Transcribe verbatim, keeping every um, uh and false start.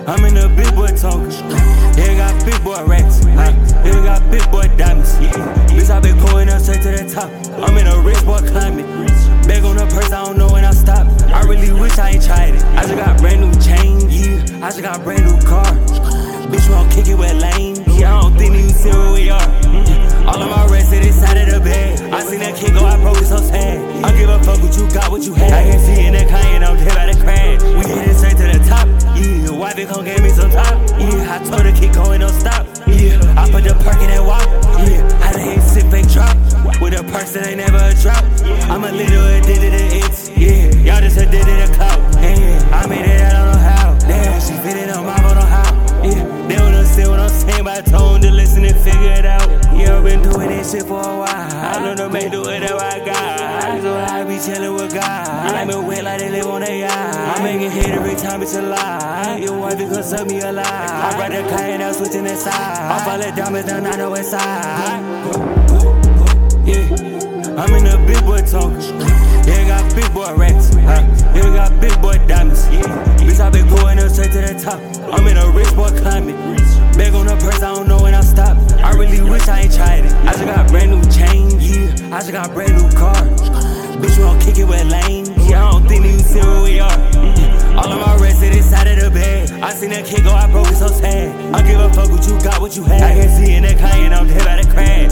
I'm in the big boy talking. Yeah, got big boy racks. Huh? Yeah, got big boy diamonds. Bitch, I been going up straight to the top. I'm in a rich boy climbing. Bag on the purse, I don't know when I stop. I really wish I ain't tried it. I just got brand new chain, yeah. I just got brand new car. Bitch, we don't kick it with lane. Yeah, I don't think that you see where we are. All of my rest to this side of the bed. I seen that kid go, I broke it so sad. I give a fuck what you got, what you had. I can see in that Kanye, I'm dead by the crash. We hit it straight to the top. Yeah, wife it gon' give me some top. Yeah, I told her keep going, don't stop. Yeah, I put the perk in that walk. Yeah, I done hit sick fake drop. With a purse that ain't never a drop. I'm a little addicted to it. Yeah, y'all just addicted to clout. Yeah, I made it, I don't know how. Damn, she fit it on my phone, on how. Yeah, they don't understand what I'm saying, but I told them to listen and figure it out. Yeah, I've been doing this shit for a while. I know to make do whatever I got. So I be chillin' with God. I been wet like they live on a yacht. I make it hit every time it's a lie. Your wife is gonna suck me alive. I ride the car and I'm switching that side. I fall at diamonds down on the west side. Yeah, I'm in the big boy talking. Yeah, got big boy racks. Huh? Yeah, got big boy diamonds. Bitch, I been going up straight to the top. I'm in a rich boy climbing. Bag on the purse, I don't know when I stop. I really wish I ain't tried it. I just got brand new chain, yeah. I just got brand new car. Bitch, we don't kick it with lane. Yeah, I don't think that you see where we are. All of my rest to this side of the bed. I seen that kid go, I broke it so sad. I give a fuck what you got, what you had. I can see in that Kanye, I'm dead by the crash.